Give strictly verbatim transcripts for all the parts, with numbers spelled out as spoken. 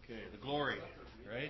Okay, the glory, right?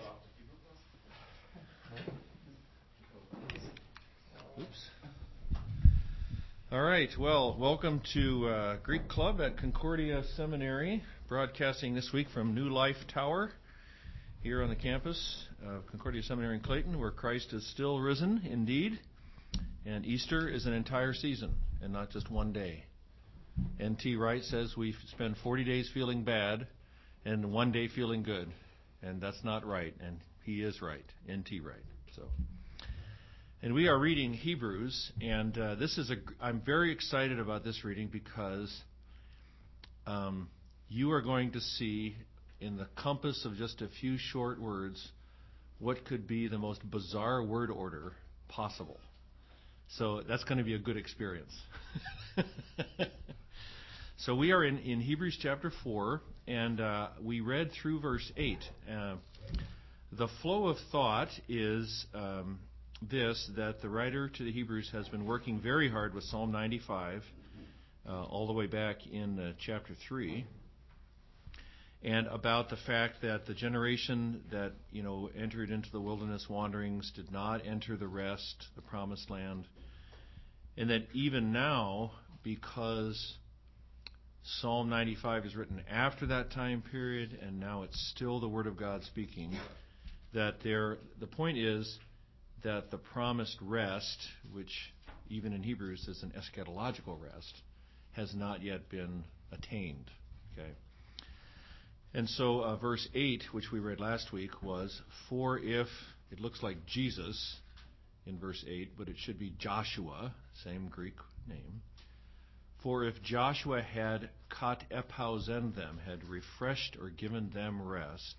Oops. All right, well, welcome to uh, Greek Club at Concordia Seminary, broadcasting this week from New Life Tower here on the campus of Concordia Seminary in Clayton, where Christ is still risen, indeed, and Easter is an entire season and not just one day. N T Wright says we spend forty days feeling bad and one day feeling good, and that's not right, and he is right, N T Wright. So, and we are reading Hebrews, and uh, this is a. I'm very excited about this reading because um, you are going to see in the compass of just a few short words what could be the most bizarre word order possible. So that's going to be a good experience. So we are in, in Hebrews chapter four, and uh, we read through verse eight. Uh, the flow of thought is um, this, that the writer to the Hebrews has been working very hard with Psalm ninety-five, uh, all the way back in uh, chapter three, and about the fact that the generation that, you know, entered into the wilderness wanderings did not enter the rest, the promised land, and that even now, because Psalm ninety-five is written after that time period, and now it's still the Word of God speaking, that there, the point is that the promised rest, which even in Hebrews is an eschatological rest, has not yet been attained. Okay, and so uh, verse eight, which we read last week, was, for if, it looks like Jesus in verse eight, but it should be Joshua, same Greek name. For if Joshua had katepausen them, had refreshed or given them rest,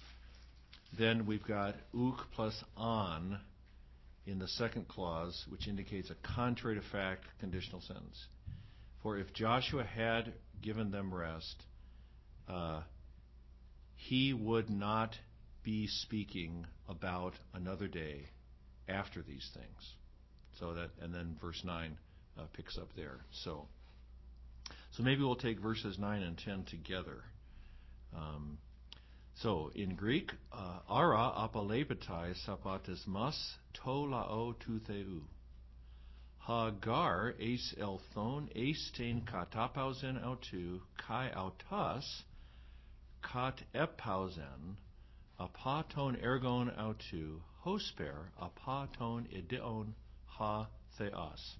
then we've got uk plus an in the second clause, which indicates a contrary to fact conditional sentence. For if Joshua had given them rest, uh, he would not be speaking about another day after these things. So that, and then verse nine uh, picks up there. So. So maybe we'll take verses nine and ten together. Um, so in Greek, uh, ara apalepetai sapatismas to lao tutheu. Hagar eis elthon eistein katapausen autu kai autas kat epausen apaton ergon autu hosper apaton ideon ha theos.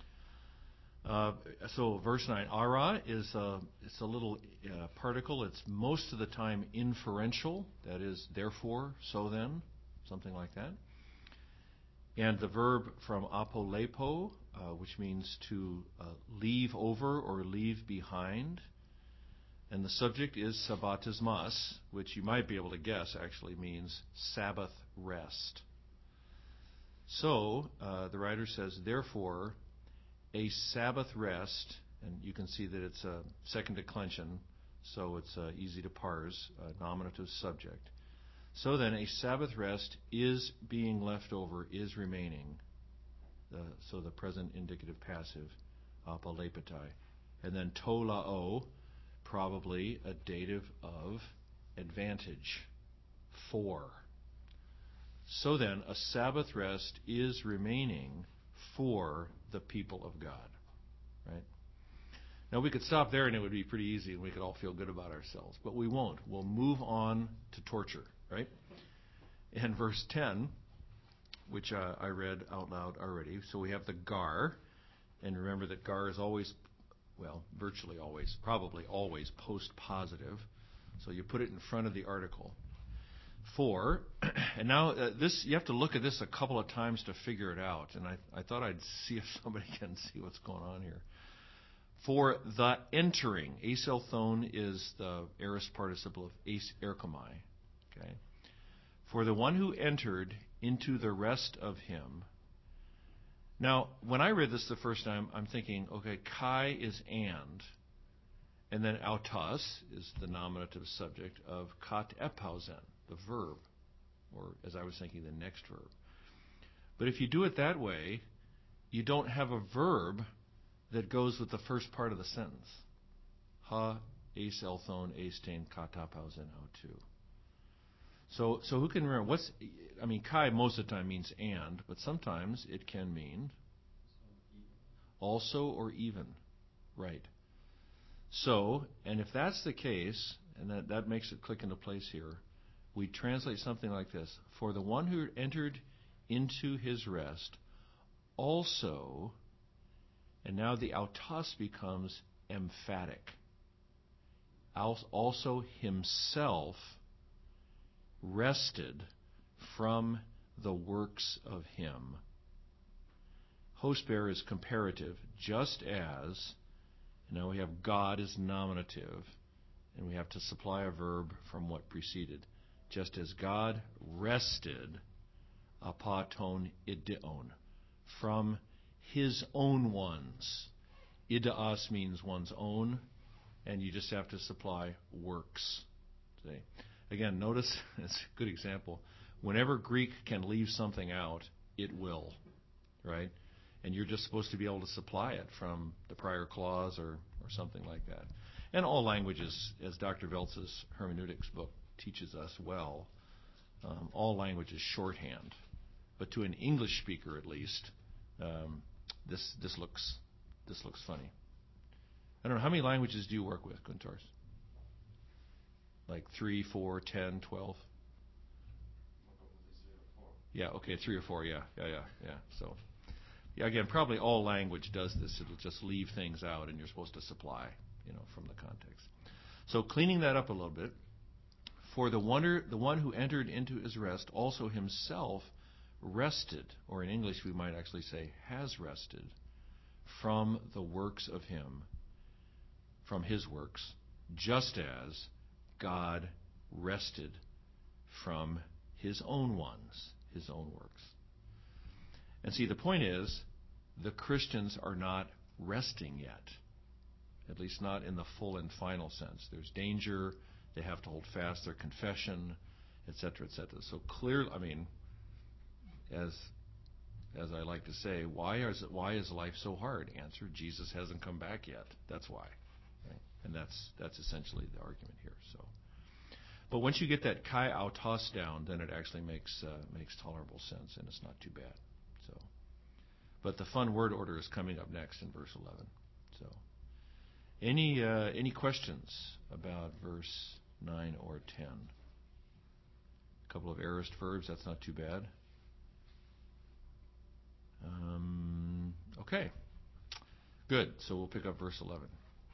Uh, so verse nine, ara is a, it's a little uh, particle. It's most of the time inferential, that is, therefore, so then, something like that. And the verb from apolepo, uh, which means to uh, leave over or leave behind. And the subject is sabbatismas, which you might be able to guess actually means Sabbath rest. So uh, the writer says, therefore, a Sabbath rest, and you can see that it's a second declension, so it's uh, easy to parse, uh, nominative subject. So then, a Sabbath rest is being left over, is remaining. Uh, so the present indicative passive, apalepetai. And then tolao, probably a dative of advantage, for. So then, a Sabbath rest is remaining for the people of God, right? Now we could stop there and it would be pretty easy and we could all feel good about ourselves, but we won't. We'll move on to torture, right? And verse ten, which uh, I read out loud already. So we have the gar, and remember that gar is always, well, virtually always, probably always post-positive. So you put it in front of the article. For, and now uh, this, you have to look at this a couple of times to figure it out, and I, I thought I'd see if somebody can see what's going on here. For the entering, aselthon is the aorist participle of eis erchomai, okay? For the one who entered into the rest of him. Now, when I read this the first time, I'm thinking, okay, kai is and, and then autos is the nominative subject of kat epausen, the verb, or as I was thinking, the next verb. But if you do it that way, you don't have a verb that goes with the first part of the sentence. Ha eis elthon eistein katapausen autu. So, so who can remember what's? I mean, kai most of the time means and, but sometimes it can mean also or even, right? So, and if that's the case, and that that makes it click into place here, we translate something like this: for the one who entered into his rest, also, and now the autos becomes emphatic. Also himself rested from the works of him. Hosper is comparative, just as, now we have God as nominative, and we have to supply a verb from what preceded. Just as God rested, apaton ideon, from his own ones. Idaos means one's own, and you just have to supply works. See? Again, notice, it's a good example. Whenever Greek can leave something out, it will, right? And you're just supposed to be able to supply it from the prior clause or, or something like that. And all languages, as Doctor Veltz's hermeneutics book teaches us well, um, all language is shorthand. But to an English speaker, at least, um, this this looks this looks funny. I don't know, how many languages do you work with, Guntars? Like three, four, ten, twelve? Yeah, okay, three or four, yeah, yeah, yeah, yeah. So, yeah, again, probably all language does this. It'll just leave things out, and you're supposed to supply, you know, from the context. So, cleaning that up a little bit, for the one, the one who entered into his rest also himself rested, or in English we might actually say has rested, from the works of him, from his works, just as God rested from his own ones, his own works. And see, the point is, the Christians are not resting yet, at least not in the full and final sense. There's danger. They have to hold fast their confession, et cetera, et cetera. So clearly, I mean, as as I like to say, why is it, why is life so hard? Answer: Jesus hasn't come back yet. That's why, right? And that's that's essentially the argument here. So, but once you get that kai autos down, then it actually makes uh, makes tolerable sense, and it's not too bad. So, but the fun word order is coming up next in verse eleven. So, any uh, any questions about verse nine or ten? A couple of aorist verbs. That's not too bad. Um, okay, good. So we'll pick up verse eleven.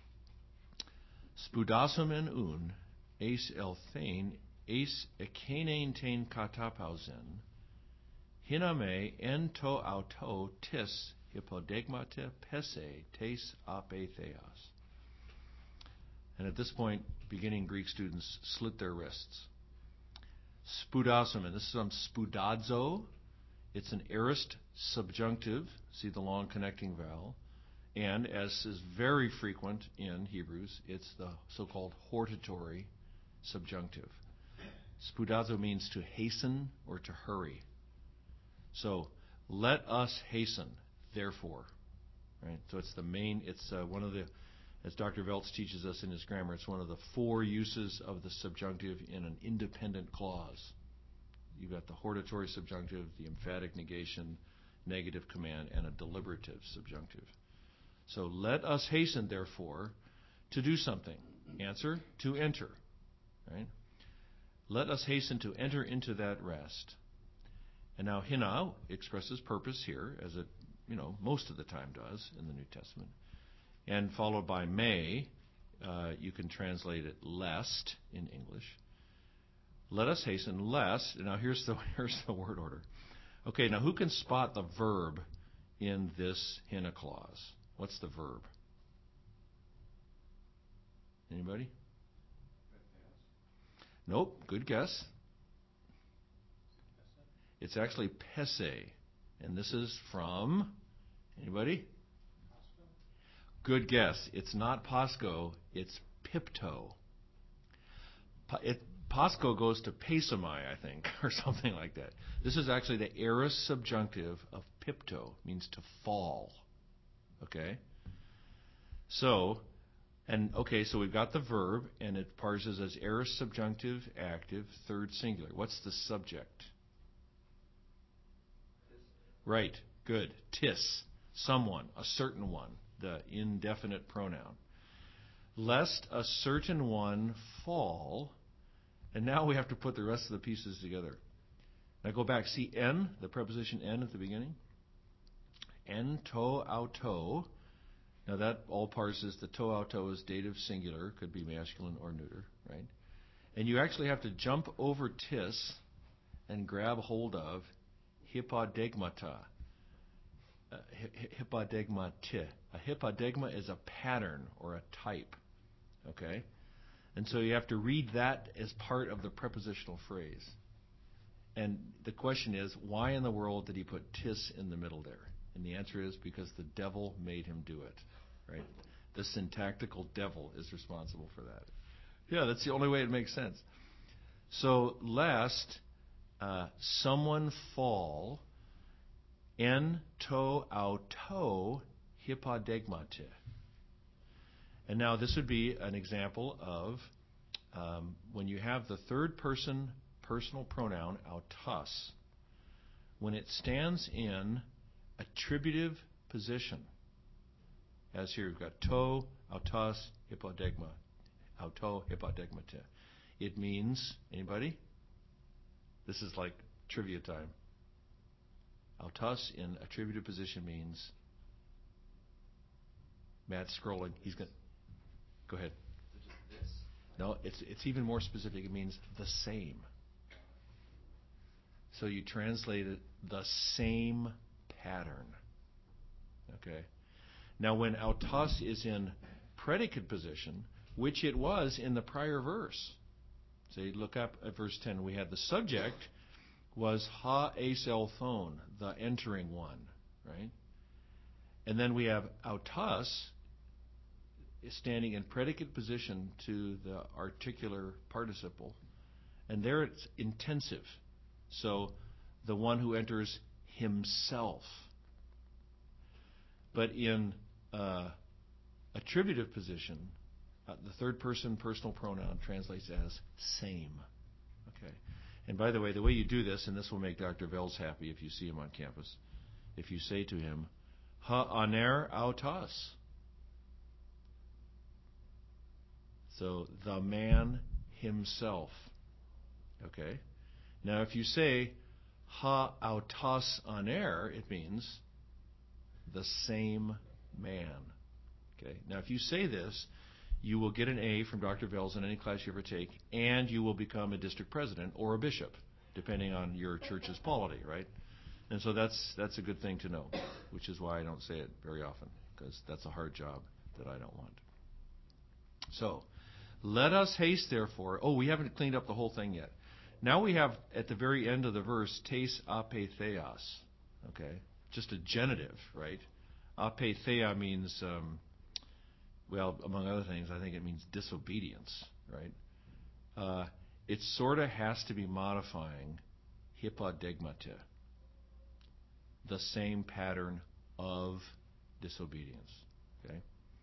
Spudasumen un, eis elthein, eis ekenein tein katapausen, hiname en to auto tis hypodegmata pese tes apetheos. And at this point, beginning Greek students slit their wrists. Spudasumen, this is from spudazo. It's an aorist subjunctive, see the long connecting vowel, and as is very frequent in Hebrews, it's the so-called hortatory subjunctive. Spudazo means to hasten or to hurry. So, let us hasten, therefore. Right? So it's the main, it's uh, one of the, as Doctor Veltz teaches us in his grammar, it's one of the four uses of the subjunctive in an independent clause. You've got the hortatory subjunctive, the emphatic negation, negative command, and a deliberative subjunctive. So let us hasten, therefore, to do something. Answer: to enter. Right? Let us hasten to enter into that rest. And now hina expresses purpose here, as it, you know, most of the time does in the New Testament. And followed by may, uh, you can translate it lest in English. Let us hasten, lest, now here's the here's the word order. Okay, now who can spot the verb in this hina clause? What's the verb? Anybody? Nope, good guess. It's actually pese, and this is from, anybody? Good guess. It's not pasco, it's pipto. It, Pasco goes to pesomai, I think, or something like that. This is actually the aorist subjunctive of pipto, means to fall. Okay? So, And, okay, so we've got the verb, and it parses as aorist subjunctive, active, third singular. What's the subject? Right, good. Tis, someone, a certain one, the indefinite pronoun. Lest a certain one fall, and now we have to put the rest of the pieces together. Now go back, see en, the preposition en at the beginning? En to auto. Now that all parses, the to auto is dative singular, could be masculine or neuter, right? And you actually have to jump over tis and grab hold of hypodegmata. Uh, hypodegmata. A hypodegma is a pattern or a type, okay? And so you have to read that as part of the prepositional phrase. And the question is, why in the world did he put tis in the middle there? And the answer is because the devil made him do it, right? The syntactical devil is responsible for that. Yeah, that's the only way it makes sense. So, lest uh, someone fall, en to auto hypodegmate. And now this would be an example of um, when you have the third person personal pronoun autos, when it stands in attributive position, as here we've got to, autos, hypodegma, auto, hypodegmata. It means, anybody? This is like trivia time. Autos in attributive position means, Matt's scrolling, he's going to, go ahead. No, it's it's even more specific. It means the same. So you translate it the same pattern. Okay. Now when autos is in predicate position, which it was in the prior verse. Say, look up at verse ten. We had the subject was ha eselthon, the entering one, right? And then we have autos standing in predicate position to the articular participle. And there it's intensive. So the one who enters himself. But in uh, attributive position, uh, the third person personal pronoun translates as same. Okay. And by the way, the way you do this, and this will make Doctor Vels happy if you see him on campus, if you say to him, ha aner autos. So the man himself. Okay. Now, if you say ha autos aner, it means the same man. Okay. Now, if you say this, you will get an A from Doctor Vels in any class you ever take, and you will become a district president or a bishop, depending on your church's polity, right? And so that's that's a good thing to know, which is why I don't say it very often, because that's a hard job that I don't want. So, let us haste, therefore. Oh, we haven't cleaned up the whole thing yet. Now we have, at the very end of the verse, tes apetheos. Okay? Just a genitive, right? Apetheia means, um, well, among other things, I think it means disobedience, right? Uh, it sort of has to be modifying hypodegmata, the same pattern of disobedience. Okay?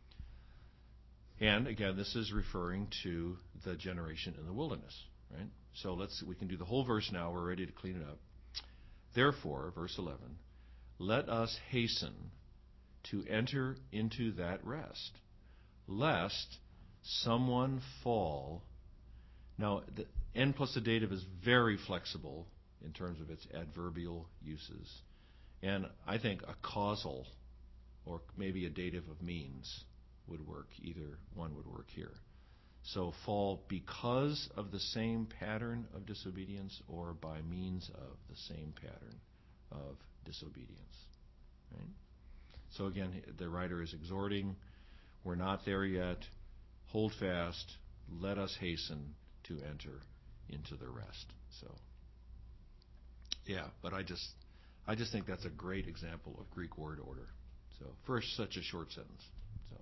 And again, this is referring to the generation in the wilderness, right? So let's we can do the whole verse now. We're ready to clean it up. Therefore, verse eleven, let us hasten to enter into that rest, lest someone fall. Now, the n plus the dative is very flexible in terms of its adverbial uses. And I think a causal or maybe a dative of means would work. Either one would work here. So fall because of the same pattern of disobedience or by means of the same pattern of disobedience. Right? So again, the writer is exhorting, we're not there yet. Hold fast. Let us hasten to enter into the rest. So, yeah, but I just, I just think that's a great example of Greek word order. So, for such a short sentence. So,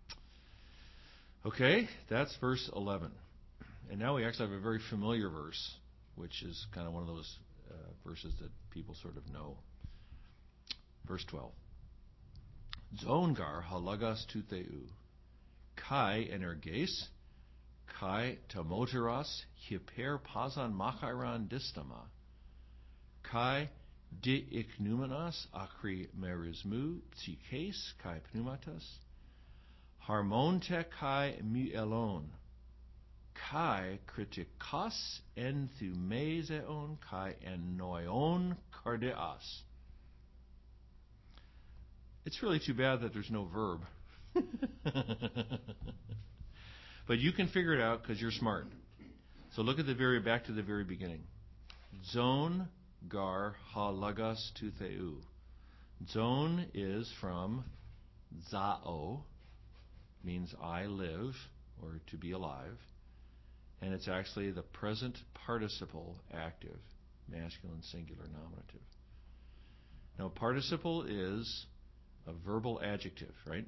okay, that's verse eleven. And now we actually have a very familiar verse, which is kind of one of those uh, verses that people sort of know. Verse twelve. Zongar halagas tu theu, kai energes, kai tomoteros, hyper pasan machairon distama, kai di iknumenos akri merismu psyches kai pneumatas, harmonte kai muelon, kai kritikos enthumezeon kai ennoion cardeas. It's really too bad that there's no verb. But you can figure it out because you're smart. So look at the very back to the very beginning. Zon gar ha lagas tu theu. Zon is from zao, means I live, or to be alive. And it's actually the present participle active, masculine singular nominative. Now, participle is a verbal adjective, right?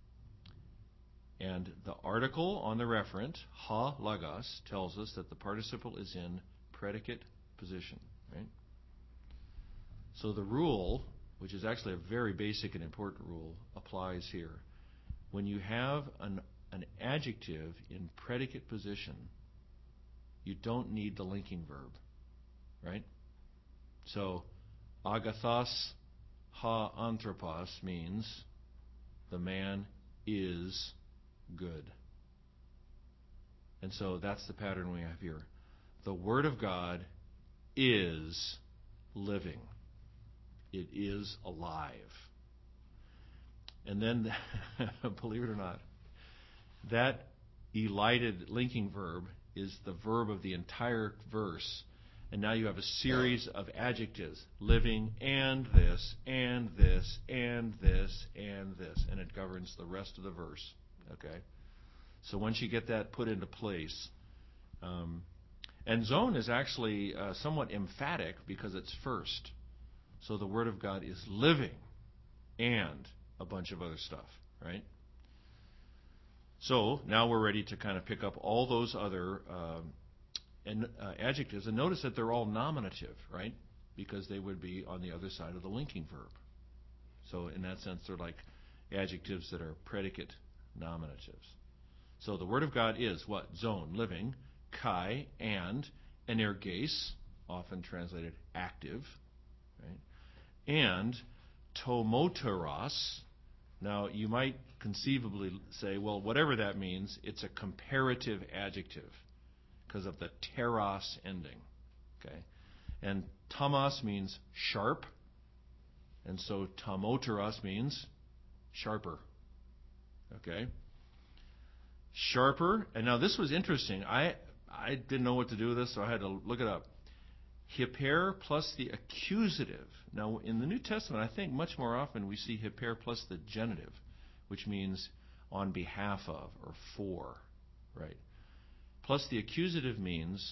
And the article on the referent, ha lagos, tells us that the participle is in predicate position, right? So the rule, which is actually a very basic and important rule, applies here. When you have an, an adjective in predicate position, you don't need the linking verb, right? So, agathos ha anthropos means the man is good. And so that's the pattern we have here. The Word of God is living. It is alive. And then, believe it or not, that elided linking verb is the verb of the entire verse. And now you have a series of adjectives, living, and this, and this, and this, and this. And it governs the rest of the verse. Okay? So once you get that put into place, um, and zone is actually uh, somewhat emphatic because it's first. So the Word of God is living and a bunch of other stuff, right? So now we're ready to kind of pick up all those other um, and, uh, adjectives. And notice that they're all nominative, right? Because they would be on the other side of the linking verb. So in that sense, they're like adjectives that are predicate nominatives. So the Word of God is what? Zone, living, kai, and energes, often translated active, right? And tomoteros. Now, you might conceivably say, well, whatever that means, it's a comparative adjective because of the teros ending. Okay? And tomos means sharp, and so tomoteros means sharper. Okay? Sharper, and now this was interesting. I I didn't know what to do with this, so I had to look it up. Hyper plus the accusative. Now, in the New Testament, I think much more often we see hyper plus the genitive, which means on behalf of or for, right? Plus the accusative means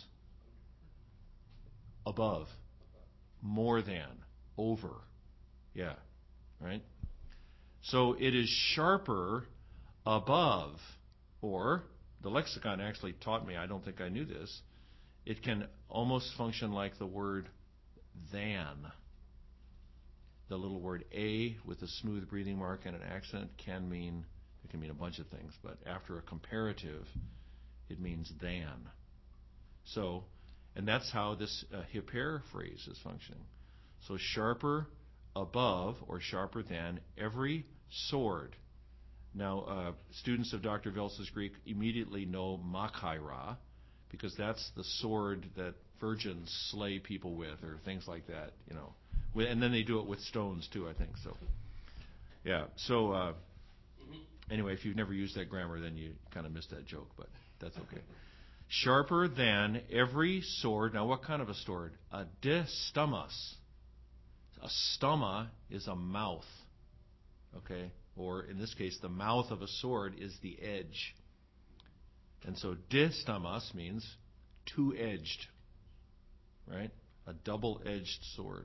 above, more than, over. Yeah, right? So it is sharper above, or the lexicon actually taught me, I don't think I knew this, it can almost function like the word than. The little word a with a smooth breathing mark and an accent can mean, it can mean a bunch of things, but after a comparative, it means than. So, and that's how this uh, hyper phrase is functioning. So sharper above or sharper than every sword. Now, uh, students of Doctor Vels's Greek immediately know machaira, because that's the sword that virgins slay people with, or things like that, you know. And then they do it with stones too, I think. So, yeah. So, uh, anyway, if you've never used that grammar, then you kind of missed that joke, but that's okay. Sharper than every sword. Now, what kind of a sword? A distamas. A stoma is a mouth, okay? Or in this case, the mouth of a sword is the edge. And so distamas means two-edged, right? A double-edged sword.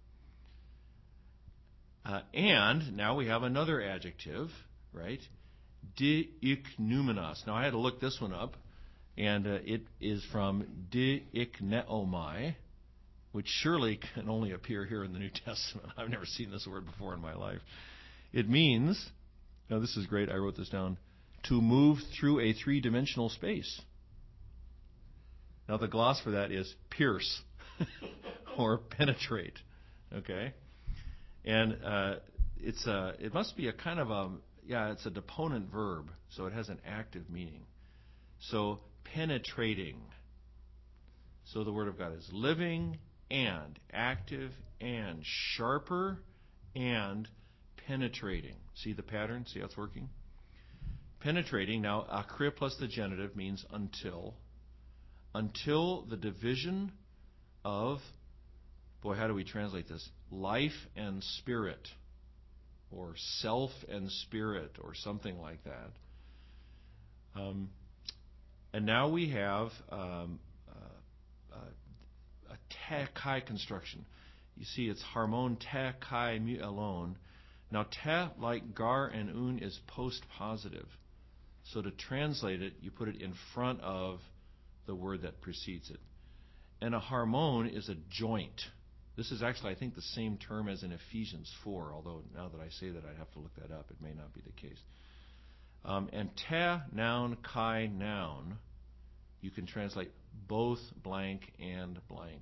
Uh, and now we have another adjective, right? Diiknumenos. Now I had to look this one up, and uh, it is from diikneomai, which surely can only appear here in the New Testament. I've never seen this word before in my life. It means, now this is great, I wrote this down, to move through a three-dimensional space. Now the gloss for that is pierce or penetrate. Okay, and uh, it's a it must be a kind of a yeah it's a deponent verb, so it has an active meaning. So penetrating. So the Word of God is living and active and sharper and penetrating. See the pattern? See how it's working? Penetrating. Now akria plus the genitive means until. Until the division of, boy, how do we translate this? Life and spirit, or self and spirit, or something like that. Um, and now we have um, uh, uh, a te kai construction. You see, it's harmon te kai mu alone. Now, te, like gar and un, is post-positive. So to translate it, you put it in front of the word that precedes it. And a harmon is a joint. This is actually, I think, the same term as in Ephesians four, although now that I say that, I'd have to look that up. It may not be the case. Um, and te, noun, kai, noun, you can translate both blank and blank.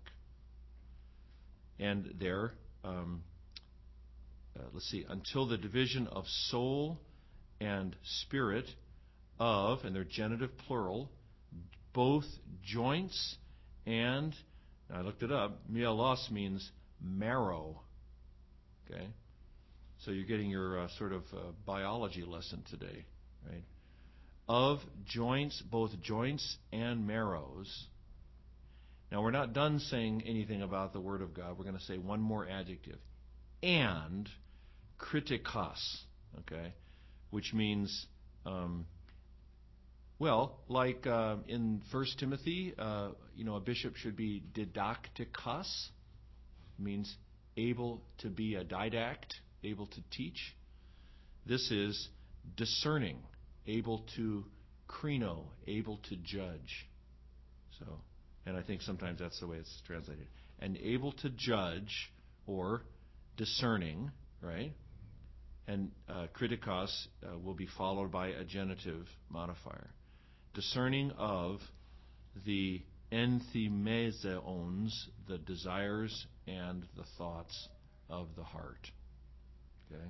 And there, um, uh, let's see, until the division of soul and spirit of, and they're genitive plural, both joints and, I looked it up, mielos means marrow. Okay? So you're getting your uh, sort of uh, biology lesson today, right? Of joints, both joints and marrows. Now we're not done saying anything about the Word of God. We're going to say one more adjective. And kritikos, okay? Which means... Um, Well, like uh, in First Timothy, uh, you know, a bishop should be didaktikos, means able to be a didact, able to teach. This is discerning, able to krino, able to judge. So, and I think sometimes that's the way it's translated. And able to judge, or discerning, right? And uh, kritikos uh, will be followed by a genitive modifier. Discerning of the enthemezeons, the desires and the thoughts of the heart. Okay?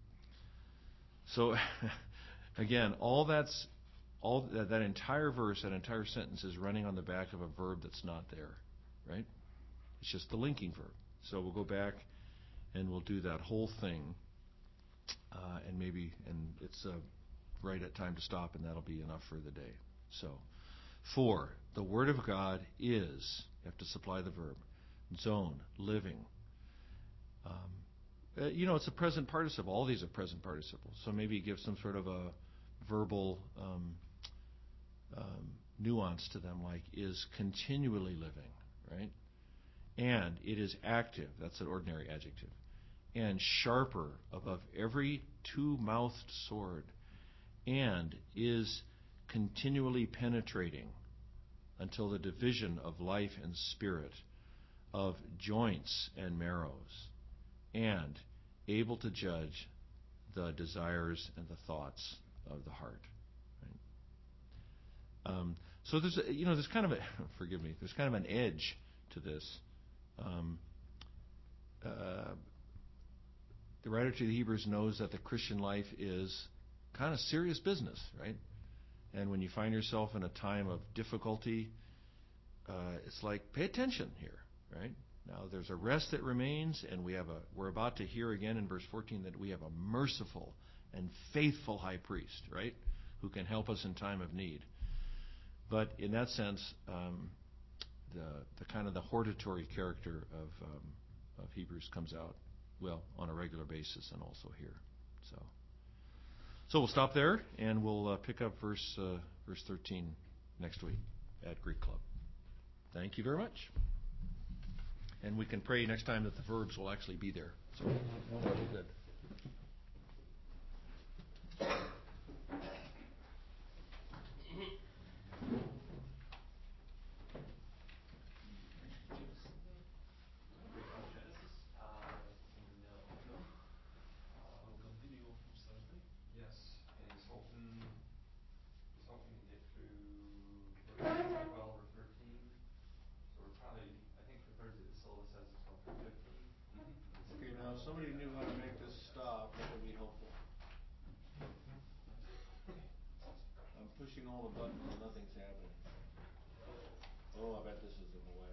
So, again, all that's all that, that entire verse, that entire sentence is running on the back of a verb that's not there, right? It's just the linking verb. So we'll go back and we'll do that whole thing, uh, and maybe, and it's uh, right at time to stop, and that'll be enough for the day. So, four, the Word of God is, you have to supply the verb, zone, living. Um, uh, you know, it's a present participle. All these are present participles. So maybe give some sort of a verbal um, um, nuance to them, like is continually living, right? And it is active. That's an ordinary adjective. And sharper above every two-mouthed sword. And is continually penetrating until the division of life and spirit, of joints and marrows, and able to judge the desires and the thoughts of the heart. Right? Um, so there's a, you know there's kind of a forgive me there's kind of an edge to this. Um, uh, the writer to the Hebrews knows that the Christian life is kind of serious business, right? And when you find yourself in a time of difficulty, uh, it's like, pay attention here, right? Now, there's a rest that remains, and we have a. We're about to hear again in verse fourteen that we have a merciful and faithful high priest, right, who can help us in time of need. But in that sense, um, the the kind of the hortatory character of um, of Hebrews comes out, well, on a regular basis, and also here. So. So we'll stop there, and we'll uh, pick up verse uh, verse thirteen next week at Greek Club. Thank you very much. And we can pray next time that the verbs will actually be there. So that'll be good. Now, if somebody knew how to make this stop, that would be helpful. I'm pushing all the buttons and nothing's happening. Oh, I bet this is the way.